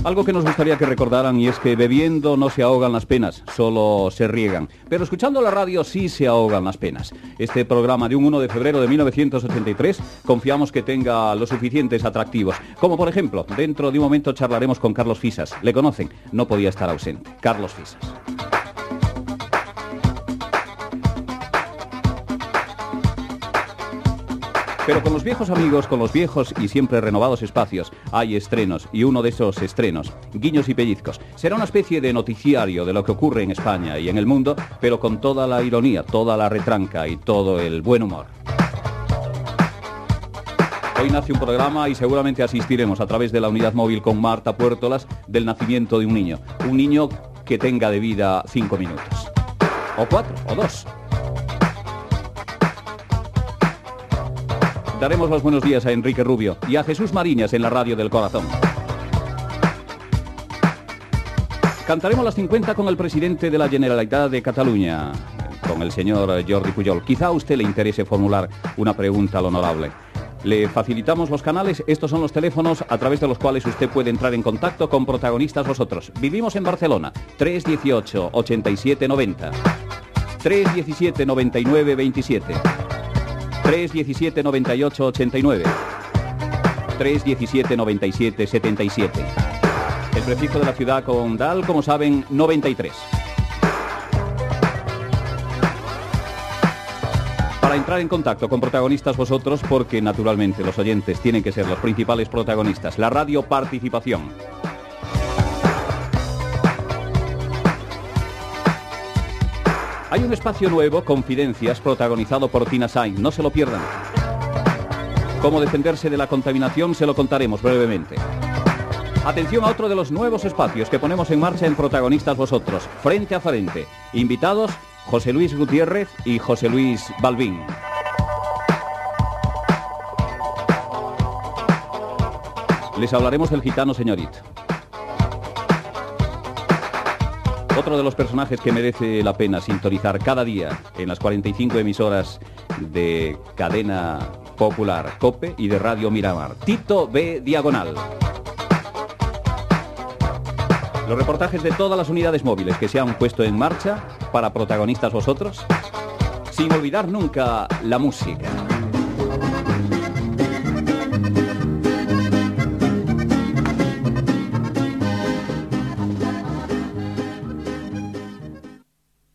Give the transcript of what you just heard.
Algo que nos gustaría que recordaran, y es que bebiendo no se ahogan las penas, solo se riegan. Pero escuchando la radio sí se ahogan las penas. Este programa de un 1 de febrero de 1983 confiamos que tenga los suficientes atractivos. Como por ejemplo, dentro de un momento charlaremos con Carlos Fisas. ¿Le conocen? No podía estar ausente. Carlos Fisas. Pero con los viejos amigos, con los viejos y siempre renovados espacios, hay estrenos, y uno de esos estrenos, Guiños y Pellizcos, será una especie de noticiario de lo que ocurre en España y en el mundo, pero con toda la ironía, toda la retranca y todo el buen humor. Hoy nace un programa y seguramente asistiremos a través de la unidad móvil con Marta Puertolas del nacimiento de un niño que tenga de vida 5 minutos, o 4, o 2. Daremos los buenos días a Enrique Rubio y a Jesús Mariñas en la radio del corazón. Cantaremos las 50 con el presidente de la Generalitat de Cataluña, con el señor Jordi Pujol. Quizá a usted le interese formular una pregunta al honorable. Le facilitamos los canales, estos son los teléfonos a través de los cuales usted puede entrar en contacto con Protagonistas Vosotros. Vivimos en Barcelona, 318 87 90, 317 99 27. 317 98 89, 317 97 77. El prefijo de la ciudad condal, como saben, 93. Para entrar en contacto con Protagonistas Vosotros, porque naturalmente los oyentes tienen que ser los principales protagonistas, la radio participación. Hay un espacio nuevo, Confidencias, protagonizado por Tina Sainz. No se lo pierdan. Cómo defenderse de la contaminación se lo contaremos brevemente. Atención a otro de los nuevos espacios que ponemos en marcha en Protagonistas Vosotros. Frente a frente. Invitados, José Luis Gutiérrez y José Luis Balbín. Les hablaremos del gitano señorito. Otro de los personajes que merece la pena sintonizar cada día en las 45 emisoras de Cadena Popular COPE y de Radio Miramar, Tito B. Diagonal. Los reportajes de todas las unidades móviles que se han puesto en marcha para Protagonistas Vosotros, sin olvidar nunca la música.